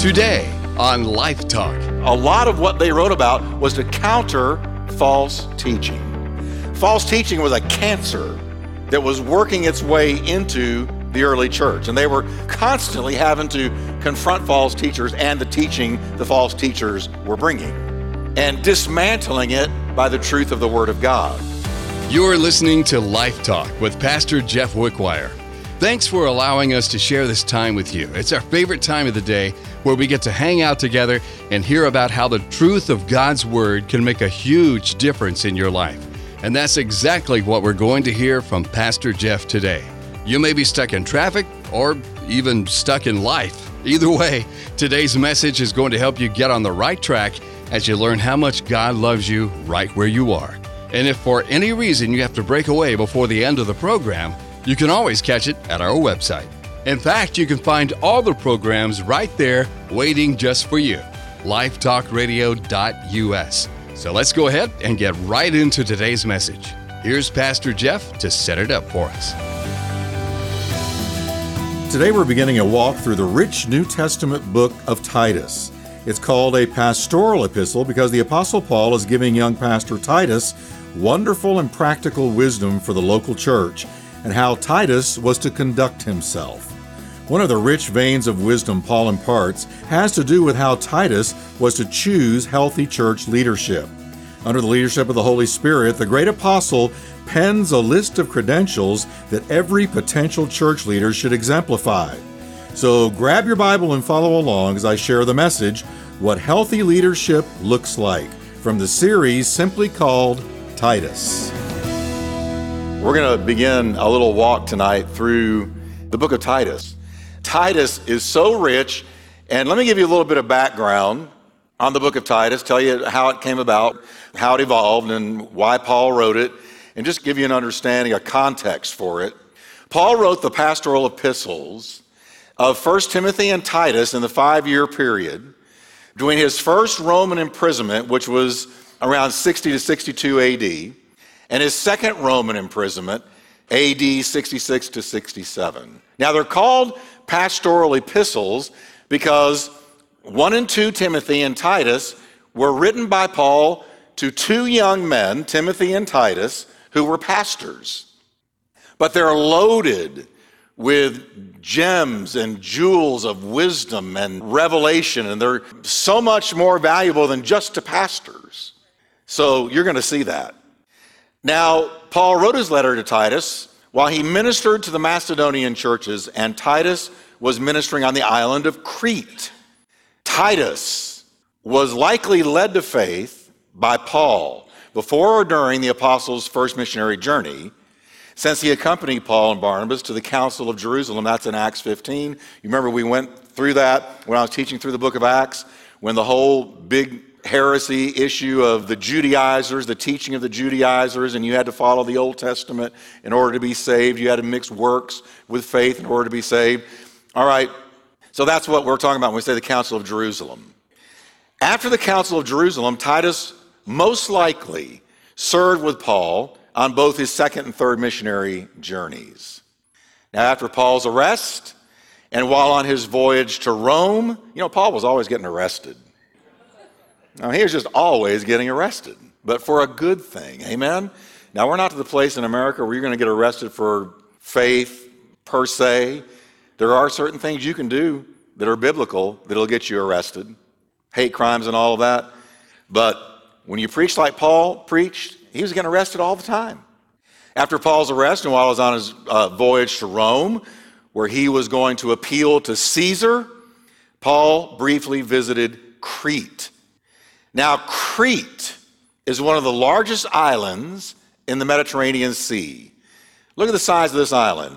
Today on Life Talk. A lot of what they wrote about was to counter false teaching. False teaching was a cancer that was working its way into the early church, and they were constantly having to confront false teachers and the teaching the false teachers were bringing, and dismantling it by the truth of the Word of God. You're listening to Life Talk with Pastor Jeff Wickwire. Thanks for allowing us to share this time with you. It's our favorite time of the day where we get to hang out together and hear about how the truth of God's Word can make a huge difference in your life. And that's exactly what we're going to hear from Pastor Jeff today. You may be stuck in traffic or even stuck in life. Either way, today's message is going to help you get on the right track as you learn how much God loves you right where you are. And if for any reason you have to break away before the end of the program, you can always catch it at our website. In fact, you can find all the programs right there waiting just for you. lifetalkradio.us. So let's go ahead and get right into today's message. Here's Pastor Jeff to set it up for us. Today we're beginning a walk through the rich New Testament book of Titus. It's called a pastoral epistle because the Apostle Paul is giving young Pastor Titus wonderful and practical wisdom for the local church and how Titus was to conduct himself. One of the rich veins of wisdom Paul imparts has to do with how Titus was to choose healthy church leadership. Under the leadership of the Holy Spirit, the great apostle pens a list of credentials that every potential church leader should exemplify. So grab your Bible and follow along as I share the message, What Healthy Leadership Looks Like, from the series simply called Titus. We're going to begin a little walk tonight through the book of Titus. Titus is so rich, and let me give you a little bit of background on the book of Titus, tell you how it came about, how it evolved, and why Paul wrote it, and just give you an understanding, a context for it. Paul wrote the pastoral epistles of 1 Timothy and Titus in the 5-year period between his first Roman imprisonment, which was around 60 to 62 AD, and his second Roman imprisonment, AD 66 to 67. Now, they're called pastoral epistles because 1 and 2 Timothy and Titus were written by Paul to two young men, Timothy and Titus, who were pastors. But they're loaded with gems and jewels of wisdom and revelation, and they're so much more valuable than just to pastors. So you're going to see that. Now, Paul wrote his letter to Titus while he ministered to the Macedonian churches, and Titus was ministering on the island of Crete. Titus was likely led to faith by Paul before or during the apostles' first missionary journey, since he accompanied Paul and Barnabas to the Council of Jerusalem. That's in Acts 15. You remember we went through that when I was teaching through the book of Acts, when the whole big heresy issue of the Judaizers, the teaching of the Judaizers, and you had to follow the Old Testament in order to be saved. You had to mix works with faith in order to be saved. All right, so that's what we're talking about when we say the Council of Jerusalem. After the Council of Jerusalem, Titus most likely served with Paul on both his second and third missionary journeys. Now, after Paul's arrest, and while on his voyage to Rome, Paul was always getting arrested. Now, he was just always getting arrested, but for a good thing, amen? Now, we're not to the place in America where you're going to get arrested for faith per se. There are certain things you can do that are biblical that'll get you arrested, hate crimes and all of that. But when you preach like Paul preached, he was getting arrested all the time. After Paul's arrest and while he was on his voyage to Rome, where he was going to appeal to Caesar, Paul briefly visited Crete. Now, Crete is one of the largest islands in the Mediterranean Sea. Look at the size of this island,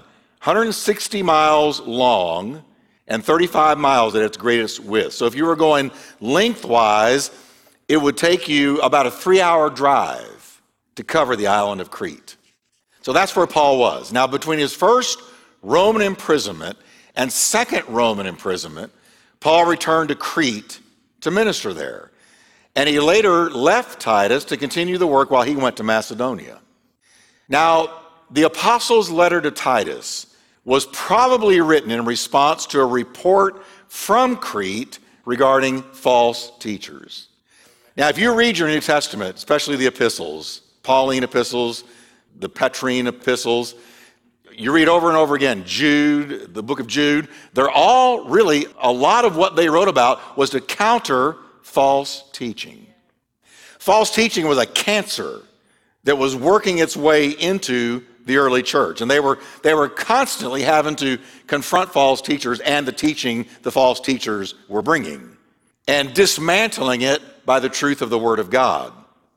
160 miles long and 35 miles at its greatest width. So if you were going lengthwise, it would take you about a 3-hour drive to cover the island of Crete. So that's where Paul was. Now, between his first Roman imprisonment and second Roman imprisonment, Paul returned to Crete to minister there. And he later left Titus to continue the work while he went to Macedonia. Now, the apostle's letter to Titus was probably written in response to a report from Crete regarding false teachers. Now, if you read your New Testament, especially the epistles, Pauline epistles, the Petrine epistles, you read over and over again, Jude, the book of Jude, they're all really, a lot of what they wrote about was to counter false teaching. False teaching was a cancer that was working its way into the early church. And they were constantly having to confront false teachers and the teaching the false teachers were bringing, and dismantling it by the truth of the Word of God.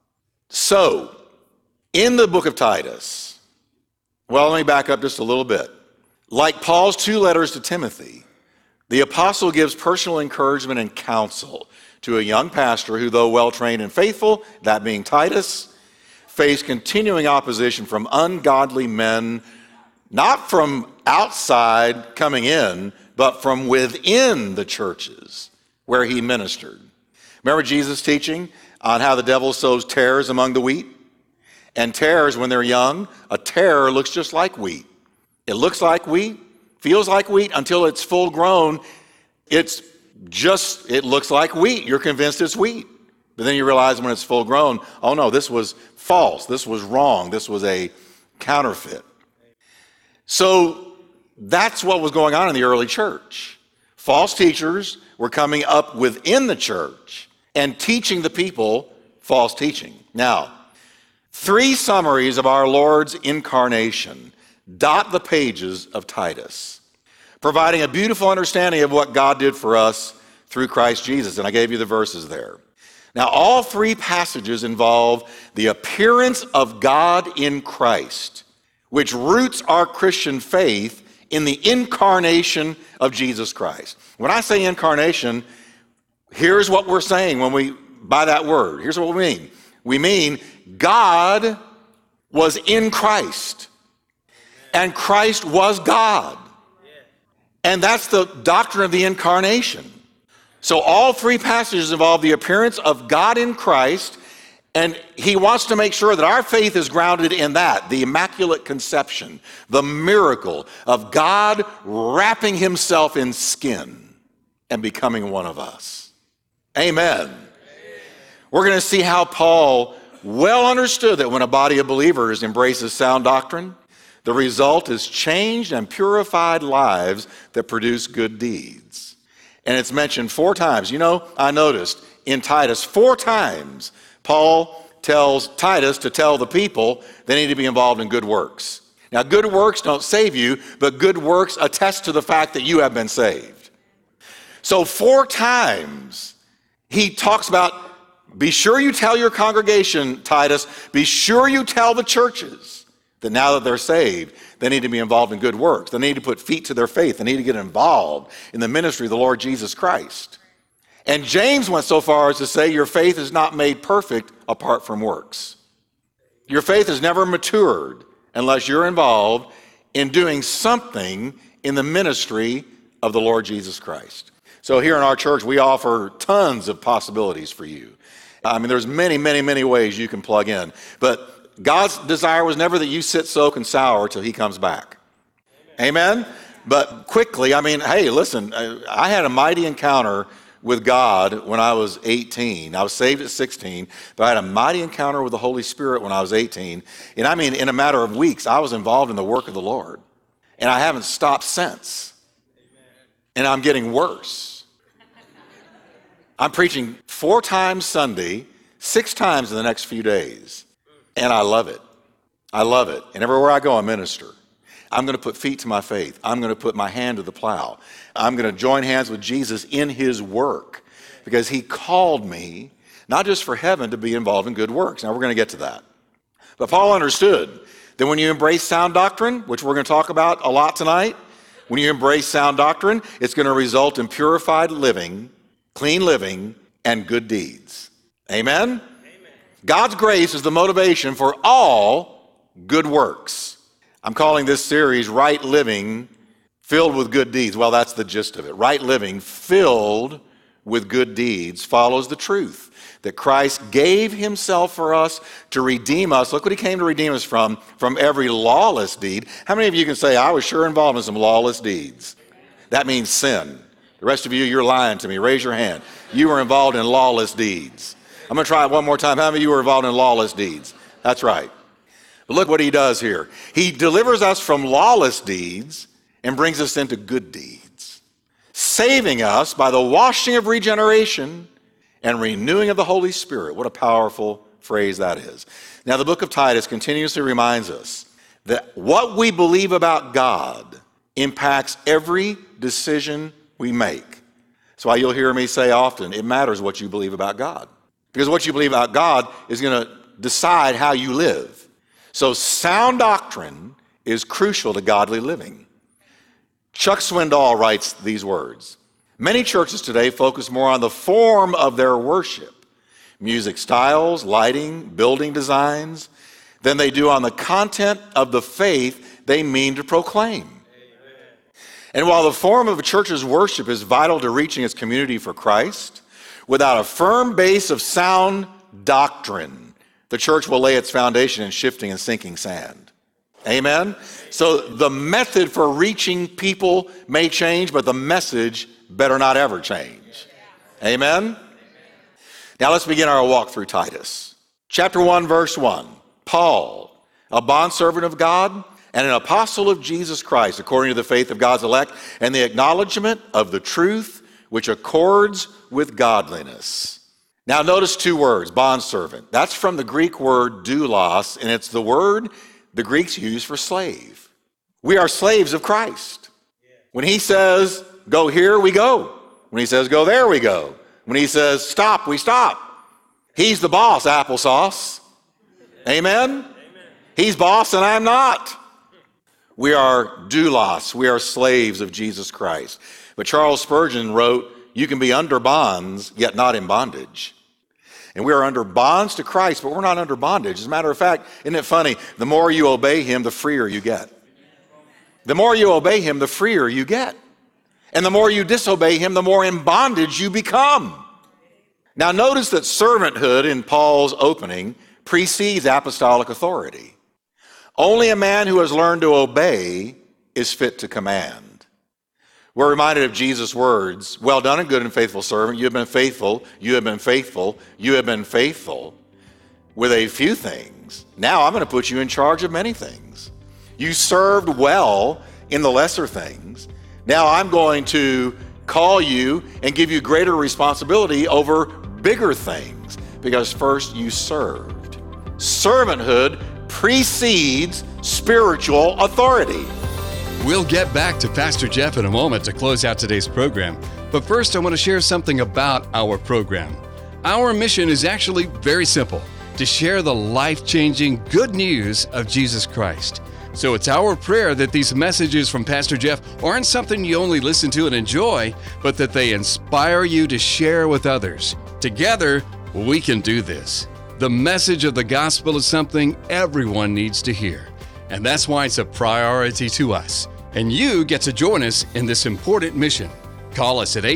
So, in the book of Titus, well, let me back up just a little bit. Like Paul's 2 letters to Timothy, the apostle gives personal encouragement and counsel to a young pastor who, though well-trained and faithful, that being Titus, faced continuing opposition from ungodly men, not from outside coming in, but from within the churches where he ministered. Remember Jesus' teaching on how the devil sows tares among the wheat? And tares, when they're young, a tare looks just like wheat. It looks like wheat, feels like wheat until it's full grown. It looks like wheat. You're convinced it's wheat. But then you realize when it's full grown, oh no, this was false. This was wrong. This was a counterfeit. So that's what was going on in the early church. False teachers were coming up within the church and teaching the people false teaching. Now, 3 summaries of our Lord's incarnation dot the pages of Titus, providing a beautiful understanding of what God did for us through Christ Jesus. And I gave you the verses there. Now, all 3 passages involve the appearance of God in Christ, which roots our Christian faith in the incarnation of Jesus Christ. When I say incarnation, here's what we're saying by that word. Here's what we mean. We mean God was in Christ, and Christ was God. And that's the doctrine of the incarnation. So all 3 passages involve the appearance of God in Christ, and he wants to make sure that our faith is grounded in that, the Immaculate Conception, the miracle of God wrapping himself in skin and becoming one of us. Amen. We're going to see how Paul well understood that when a body of believers embraces sound doctrine, the result is changed and purified lives that produce good deeds. And it's mentioned 4 times. You know, I noticed in Titus 4 times, Paul tells Titus to tell the people they need to be involved in good works. Now, good works don't save you, but good works attest to the fact that you have been saved. So 4 times he talks about, be sure you tell your congregation, Titus, be sure you tell the churches that now that they're saved, they need to be involved in good works. They need to put feet to their faith. They need to get involved in the ministry of the Lord Jesus Christ. And James went so far as to say your faith is not made perfect apart from works. Your faith is never matured unless you're involved in doing something in the ministry of the Lord Jesus Christ. So here in our church, we offer tons of possibilities for you. I mean, there's many, many, many ways you can plug in. But God's desire was never that you sit, soak, and sour till he comes back. Amen? But quickly, I mean, hey, listen, I had a mighty encounter with God when I was 18. I was saved at 16, but I had a mighty encounter with the Holy Spirit when I was 18. And I mean, in a matter of weeks, I was involved in the work of the Lord. And I haven't stopped since. And I'm getting worse. I'm preaching 4 times Sunday, 6 times in the next few days. And I love it. I love it. And everywhere I go, I minister. I'm going to put feet to my faith. I'm going to put my hand to the plow. I'm going to join hands with Jesus in his work because he called me, not just for heaven, to be involved in good works. Now, we're going to get to that. But Paul understood that when you embrace sound doctrine, which we're going to talk about a lot tonight, when you embrace sound doctrine, it's going to result in purified living, clean living, and good deeds. Amen? God's grace is the motivation for all good works. I'm calling this series Right Living Filled with Good Deeds. Well, that's the gist of it. Right living filled with good deeds follows the truth that Christ gave himself for us to redeem us. Look what he came to redeem us from every lawless deed. How many of you can say, I was sure involved in some lawless deeds? That means sin. The rest of you, you're lying to me. Raise your hand. You were involved in lawless deeds. I'm going to try it one more time. How many of you were involved in lawless deeds? That's right. But look what he does here. He delivers us from lawless deeds and brings us into good deeds, saving us by the washing of regeneration and renewing of the Holy Spirit. What a powerful phrase that is. Now, the book of Titus continuously reminds us that what we believe about God impacts every decision we make. That's why you'll hear me say often, it matters what you believe about God. Because what you believe about God is going to decide how you live. So sound doctrine is crucial to godly living. Chuck Swindoll writes these words. Many churches today focus more on the form of their worship, music styles, lighting, building designs, than they do on the content of the faith they mean to proclaim. And while the form of a church's worship is vital to reaching its community for Christ, without a firm base of sound doctrine, the church will lay its foundation in shifting and sinking sand. Amen? So the method for reaching people may change, but the message better not ever change. Amen? Now let's begin our walk through Titus. Chapter 1, verse 1. Paul, a bondservant of God and an apostle of Jesus Christ, according to the faith of God's elect, and the acknowledgement of the truth which accords with godliness. Now notice two words, bondservant. That's from the Greek word doulos, and it's the word the Greeks use for slave. We are slaves of Christ. When he says, go here, we go. When he says, go there, we go. When he says, stop, we stop. He's the boss, applesauce. Amen? He's boss and I'm not. We are doulos. We are slaves of Jesus Christ. But Charles Spurgeon wrote, you can be under bonds, yet not in bondage. And we are under bonds to Christ, but we're not under bondage. As a matter of fact, isn't it funny? The more you obey him, the freer you get. The more you obey him, the freer you get. And the more you disobey him, the more in bondage you become. Now notice that servanthood in Paul's opening precedes apostolic authority. Only a man who has learned to obey is fit to command. We're reminded of Jesus' words, well done and good and faithful servant. You have been faithful, you have been faithful, you have been faithful with a few things. Now I'm going to put you in charge of many things. You served well in the lesser things. Now I'm going to call you and give you greater responsibility over bigger things because first you served. Servanthood precedes spiritual authority. We'll get back to Pastor Jeff in a moment to close out today's program. But first, I want to share something about our program. Our mission is actually very simple, to share the life-changing good news of Jesus Christ. So it's our prayer that these messages from Pastor Jeff aren't something you only listen to and enjoy, but that they inspire you to share with others. Together, we can do this. The message of the gospel is something everyone needs to hear, and that's why it's a priority to us. And you get to join us in this important mission. Call us at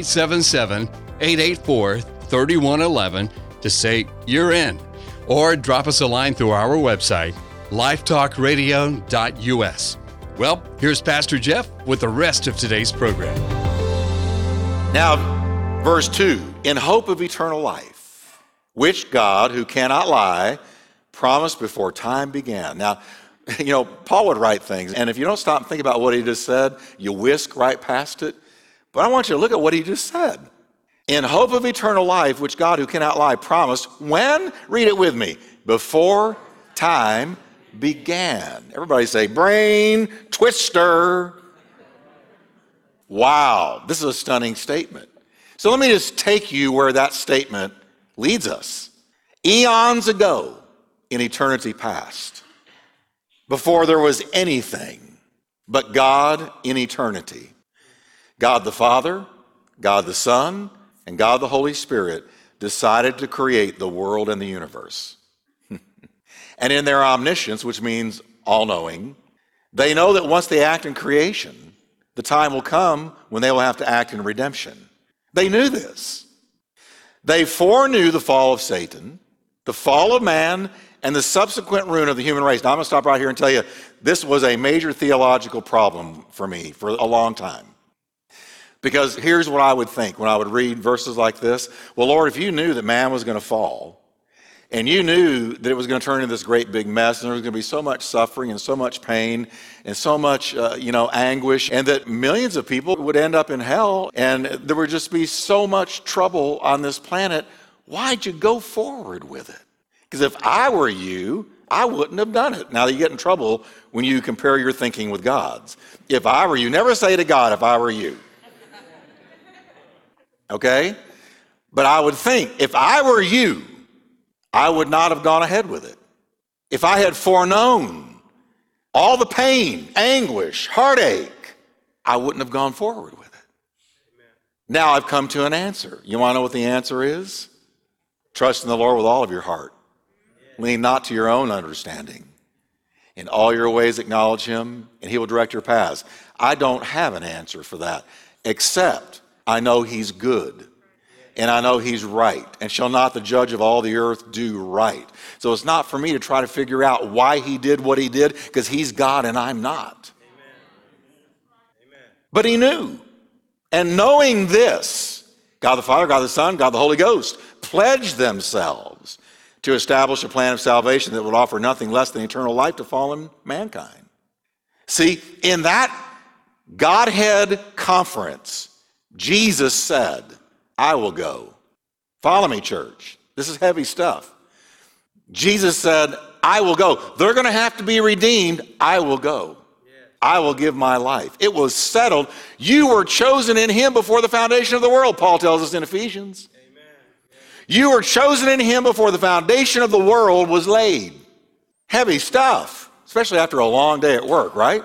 877-884-3111 to say you're in, or drop us a line through our website, lifetalkradio.us. Well, here's Pastor Jeff with the rest of today's program. Now, verse 2, in hope of eternal life, which God, who cannot lie, promised before time began. Now, Paul would write things, and if you don't stop and think about what he just said, you whisk right past it. But I want you to look at what he just said. In hope of eternal life, which God, who cannot lie, promised, when? Read it with me. Before time began. Everybody say, brain twister. Wow, this is a stunning statement. So let me just take you where that statement leads us. Eons ago, in eternity past, before there was anything but God in eternity, God the Father, God the Son, and God the Holy Spirit decided to create the world and the universe. And in their omniscience, which means all-knowing, they know that once they act in creation, the time will come when they will have to act in redemption. They knew this. They foreknew the fall of Satan, the fall of man, and the subsequent ruin of the human race. Now, I'm going to stop right here and tell you, this was a major theological problem for me for a long time. Because here's what I would think when I would read verses like this. Well, Lord, if you knew that man was going to fall, and you knew that it was going to turn into this great big mess, and there was going to be so much suffering and so much pain and so much, anguish, and that millions of people would end up in hell, and there would just be so much trouble on this planet, why'd you go forward with it? Because if I were you, I wouldn't have done it. Now, you get in trouble when you compare your thinking with God's. If I were you, never say to God, if I were you. Okay? But I would think, if I were you, I would not have gone ahead with it. If I had foreknown all the pain, anguish, heartache, I wouldn't have gone forward with it. Amen. Now I've come to an answer. You want to know what the answer is? Trust in the Lord with all of your heart. Lean not to your own understanding. In all your ways acknowledge him, and he will direct your paths. I don't have an answer for that, except I know he's good. And I know he's right. And shall not the judge of all the earth do right? So it's not for me to try to figure out why he did what he did, because he's God and I'm not. Amen. But he knew. And knowing this, God the Father, God the Son, God the Holy Ghost pledged themselves to establish a plan of salvation that would offer nothing less than eternal life to fallen mankind. See, in that Godhead conference, Jesus said, I will go. Follow me, church. This is heavy stuff. Jesus said, I will go. They're going to have to be redeemed. I will go. I will give my life. It was settled. You were chosen in him before the foundation of the world, Paul tells us in Ephesians. Amen. You were chosen in him before the foundation of the world was laid. Heavy stuff, especially after a long day at work, right?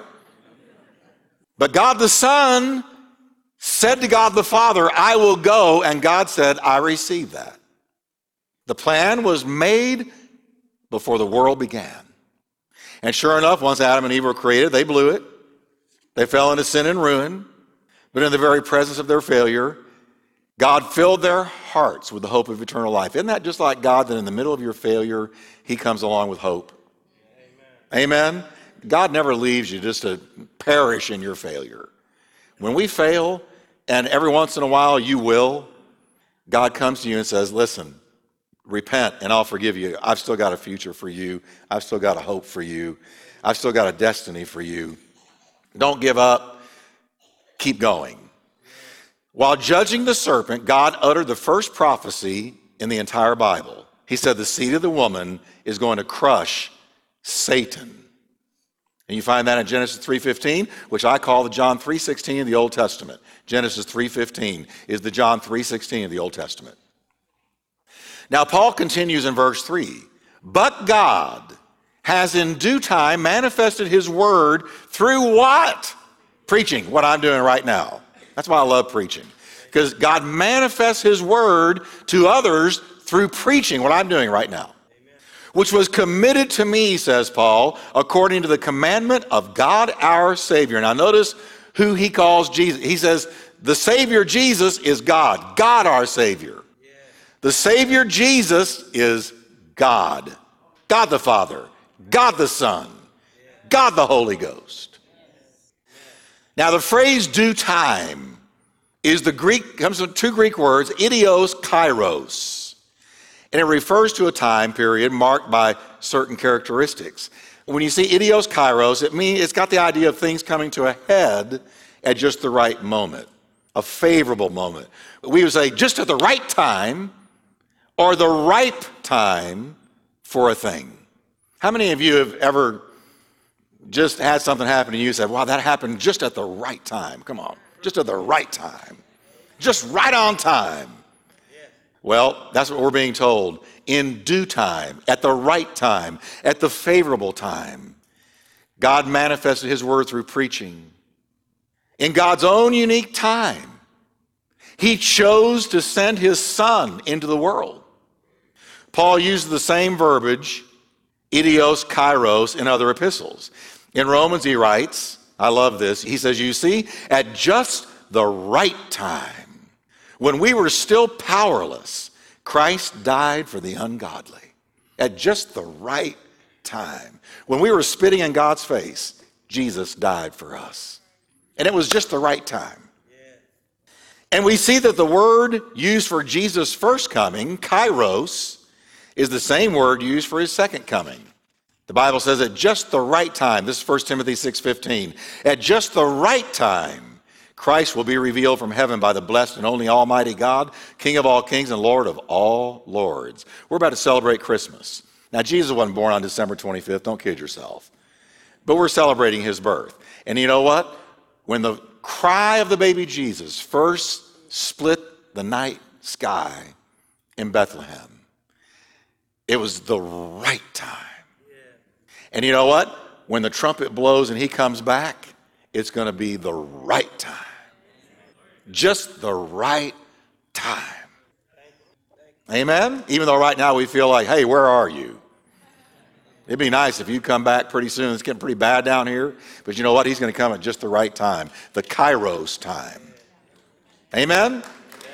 But God the Son said to God the Father, I will go, and God said, I receive that. The plan was made before the world began. And sure enough, once Adam and Eve were created, they blew it. They fell into sin and ruin. But in the very presence of their failure, God filled their hearts with the hope of eternal life. Isn't that just like God, that in the middle of your failure, he comes along with hope? Amen. Amen? God never leaves you just to perish in your failure. When we fail, and every once in a while you will, God comes to you and says, listen, repent and I'll forgive you. I've still got a future for you. I've still got a hope for you. I've still got a destiny for you. Don't give up. Keep going. While judging the serpent, God uttered the first prophecy in the entire Bible. He said the seed of the woman is going to crush Satan. And you find that in Genesis 3:15, which I call the John 3:16 of the Old Testament. Genesis 3:15 is the John 3:16 of the Old Testament. Now, Paul continues in verse 3. But God has in due time manifested his word through what? Preaching, what I'm doing right now. That's why I love preaching. Because God manifests his word to others through preaching, what I'm doing right now. Which was committed to me, says Paul, according to the commandment of God our Savior. Now notice who he calls Jesus. He says, the Savior Jesus is God, God our Savior. The Savior Jesus is God, God the Father, God the Son, God the Holy Ghost. Now the phrase due time is comes from two Greek words, idios, kairos. And it refers to a time period marked by certain characteristics. When you see idios, kairos, it's got the idea of things coming to a head at just the right moment, a favorable moment. We would say just at the right time or the ripe time for a thing. How many of you have ever just had something happen to you and said, wow, that happened just at the right time? Come on, just at the right time. Just right on time. Well, that's what we're being told. In due time, at the right time, at the favorable time, God manifested his word through preaching. In God's own unique time, he chose to send his son into the world. Paul uses the same verbiage, idios, kairos, in other epistles. In Romans, he writes, I love this, he says, you see, at just the right time, when we were still powerless, Christ died for the ungodly. At just the right time. When we were spitting in God's face, Jesus died for us. And it was just the right time. And we see that the word used for Jesus' first coming, kairos, is the same word used for his second coming. The Bible says at just the right time, this is 1 Timothy 6:15, at just the right time, Christ will be revealed from heaven by the blessed and only Almighty God, King of all kings and Lord of all lords. We're about to celebrate Christmas. Now, Jesus wasn't born on December 25th. Don't kid yourself. But we're celebrating his birth. And you know what? When the cry of the baby Jesus first split the night sky in Bethlehem, it was the right time. And you know what? When the trumpet blows and he comes back, it's going to be the right time. Just the right time. Amen? Even though right now we feel like, hey, where are you? It'd be nice if you come back pretty soon. It's getting pretty bad down here. But you know what? He's going to come at just the right time. The kairos time. Amen?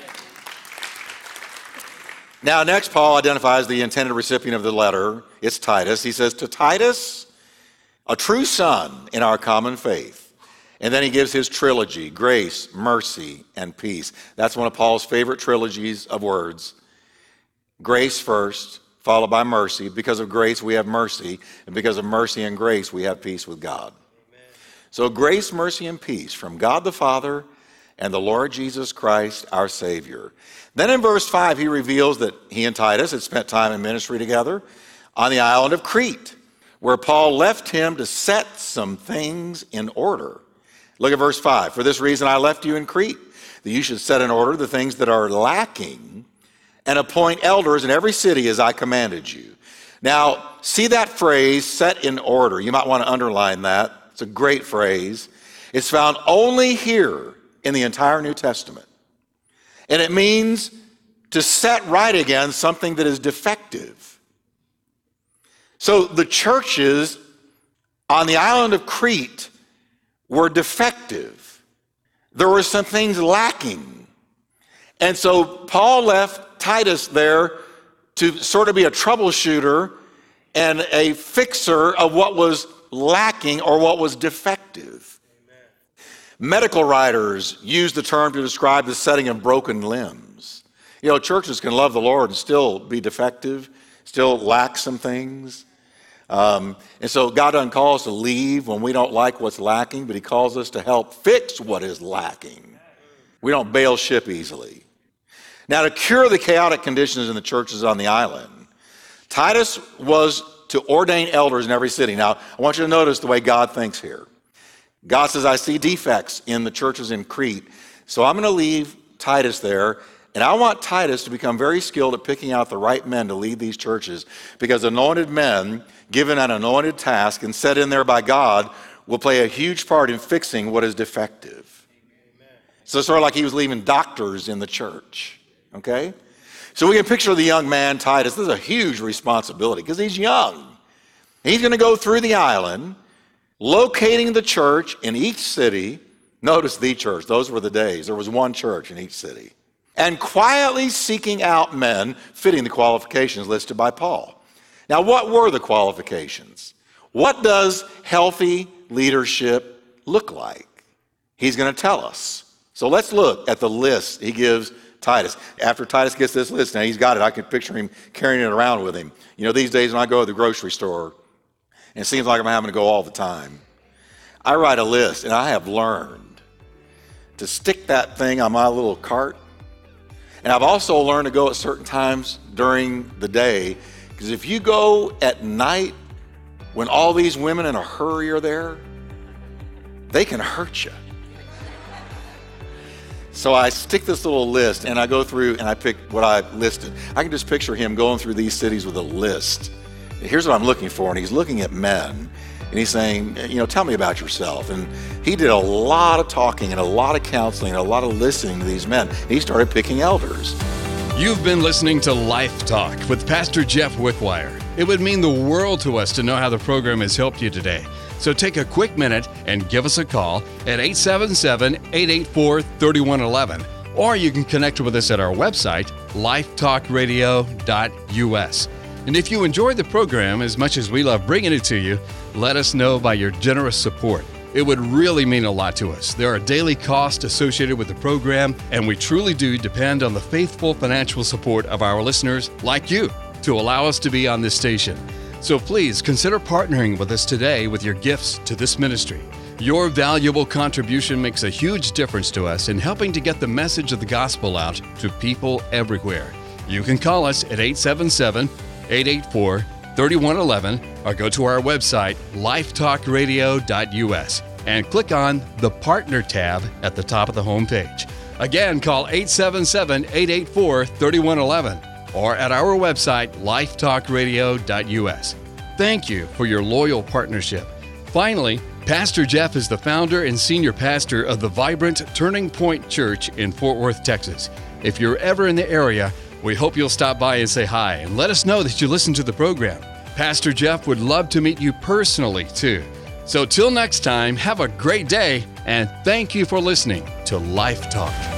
Now, next, Paul identifies the intended recipient of the letter. It's Titus. He says, to Titus, a true son in our common faith. And then he gives his trilogy, grace, mercy, and peace. That's one of Paul's favorite trilogies of words. Grace first, followed by mercy. Because of grace, we have mercy. And because of mercy and grace, we have peace with God. Amen. So grace, mercy, and peace from God the Father and the Lord Jesus Christ, our Savior. Then in verse 5, he reveals that he and Titus had spent time in ministry together on the island of Crete, where Paul left him to set some things in order. Look at verse 5. For this reason I left you in Crete, that you should set in order the things that are lacking and appoint elders in every city as I commanded you. Now, see that phrase, set in order. You might want to underline that. It's a great phrase. It's found only here in the entire New Testament. And it means to set right again something that is defective. So the churches on the island of Crete were defective. There were some things lacking. And so Paul left Titus there to sort of be a troubleshooter and a fixer of what was lacking or what was defective. Amen. Medical writers use the term to describe the setting of broken limbs. You know, churches can love the Lord and still be defective, still lack some things. And so God doesn't call us to leave when we don't like what's lacking, but he calls us to help fix what is lacking. We don't bail ship easily. Now, to cure the chaotic conditions in the churches on the island, Titus was to ordain elders in every city. Now, I want you to notice the way God thinks here. God says, I see defects in the churches in Crete, so I'm going to leave Titus there. And I want Titus to become very skilled at picking out the right men to lead these churches, because anointed men given an anointed task and set in there by God will play a huge part in fixing what is defective. Amen. So sort of like he was leaving doctors in the church, okay? So we can picture the young man, Titus. This is a huge responsibility because he's young. He's going to go through the island, locating the church in each city. Notice the church. Those were the days. There was one church in each city. And quietly seeking out men fitting the qualifications listed by Paul. Now, what were the qualifications? What does healthy leadership look like? He's going to tell us. So let's look at the list he gives Titus. After Titus gets this list, now he's got it. I can picture him carrying it around with him. You know, these days when I go to the grocery store, and it seems like I'm having to go all the time, I write a list, and I have learned to stick that thing on my little cart. And I've also learned to go at certain times during the day, because if you go at night when all these women in a hurry are there, they can hurt you. So I stick this little list and I go through and I pick what I listed. I can just picture him going through these cities with a list. Here's what I'm looking for. And he's looking at men and he's saying, you know, tell me about yourself. And he did a lot of talking and a lot of counseling and a lot of listening to these men. He started picking elders. You've been listening to Life Talk with Pastor Jeff Wickwire. It would mean the world to us to know how the program has helped you today. So take a quick minute and give us a call at 877-884-3111. Or you can connect with us at our website, lifetalkradio.us. And if you enjoyed the program as much as we love bringing it to you, let us know by your generous support. It would really mean a lot to us. There are daily costs associated with the program, and we truly do depend on the faithful financial support of our listeners like you to allow us to be on this station. So please consider partnering with us today with your gifts to this ministry. Your valuable contribution makes a huge difference to us in helping to get the message of the gospel out to people everywhere. You can call us at 877-884-3111 or go to our website, lifetalkradio.us, and click on the Partner tab at the top of the homepage. Again, call 877-884-3111 or at our website, lifetalkradio.us. Thank you for your loyal partnership. Finally, Pastor Jeff is the founder and senior pastor of the vibrant Turning Point Church in Fort Worth, Texas. If you're ever in the area, we hope you'll stop by and say hi and let us know that you listen to the program. Pastor Jeff would love to meet you personally, too. So till next time, have a great day, and thank you for listening to Life Talk.